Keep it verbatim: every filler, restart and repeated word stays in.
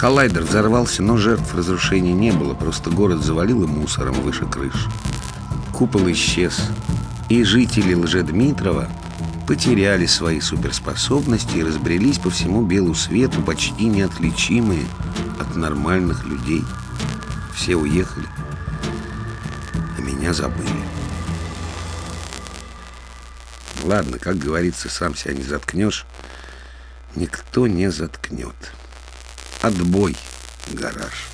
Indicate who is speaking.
Speaker 1: Коллайдер взорвался, но жертв разрушений не было. Просто город завалило мусором выше крыш. Купол исчез, и жители Лжедмитрова потеряли свои суперспособности и разбрелись по всему белу свету, почти неотличимые от нормальных людей. Все уехали, а меня забыли. Ладно, как говорится, сам себя не заткнешь, никто не заткнет. Отбой, гараж.